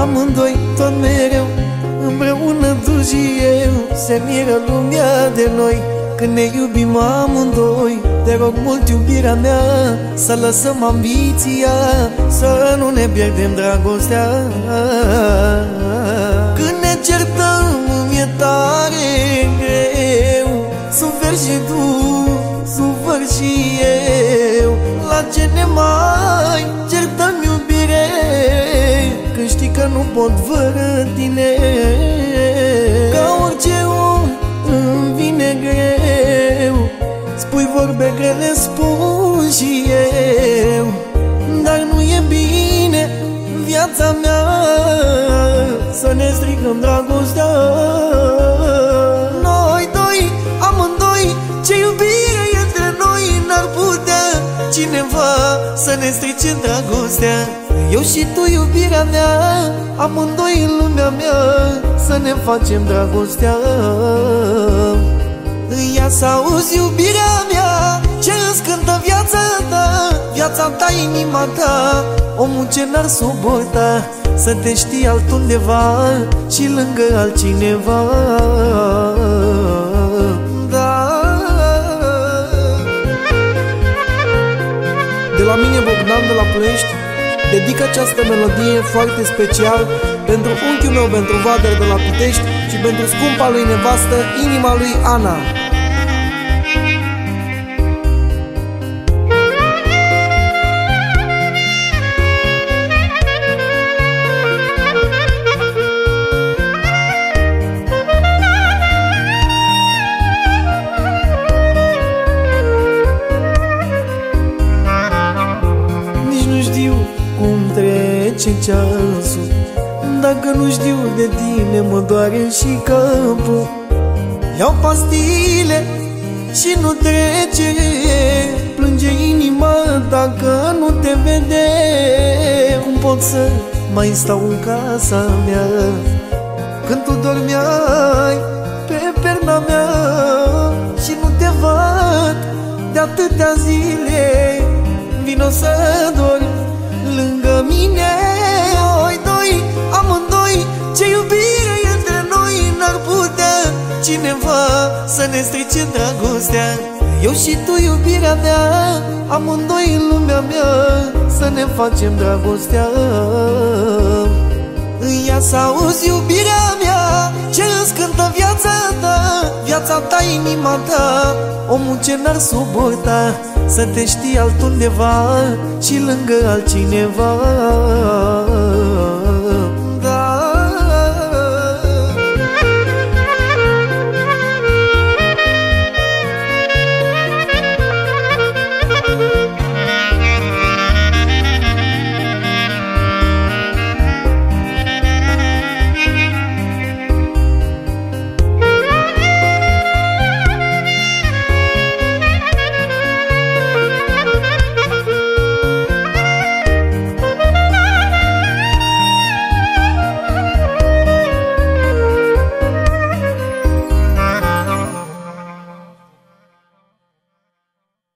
amândoi tot mereu, împreună tu și eu. Se miră lumea de noi când ne iubim amândoi. Te rog mult, iubirea mea, să lăsăm ambiția, să nu ne pierdem dragostea. Când ne certăm mi-e tare greu, suferi și tu, sufăr și eu. La ce ne mai certăm, iubire, când știi că nu pot fără tine. Ca orice om îmi vine greu, spui vorbe grele, spun și eu, dar nu e bine în viața mea să ne stricăm dragostea. Noi doi, amândoi, ce iubire e între noi, n-ar putea cineva să ne strice dragostea. Eu și tu, iubirea mea, amândoi în lumea mea, să ne facem dragostea. Ia să auzi, iubirea mea, ce îți cântă viața ta, viața ta, inima ta, omul ce n-ar suporta să te știi altundeva și lângă altcineva. Da. De la mine, Bogdan de la Ploiești, dedic această melodie foarte special pentru unchiul meu, pentru Vader de la Pitești, și pentru scumpa lui nevastă, inima lui Ana. Cum trece ceasul, dacă nu știu de tine, mă doare și capul. Iau pastile și nu trece, plânge inima dacă nu te vede. Cum pot să mai stau în casa mea când tu dormeai pe perna mea și nu te văd de atâtea zile? Vino să dormi lângă mine. Oi doi, amândoi, ce iubire e între noi, n-ar putea cineva să ne strice dragostea. Eu și tu, iubirea mea, amândoi în lumea mea, să ne facem dragostea. Ia să auzi, iubirea mea, ce îți cântă viața ta, inima ta, omul ce n-ar suporta să te știi altundeva și lângă altcineva.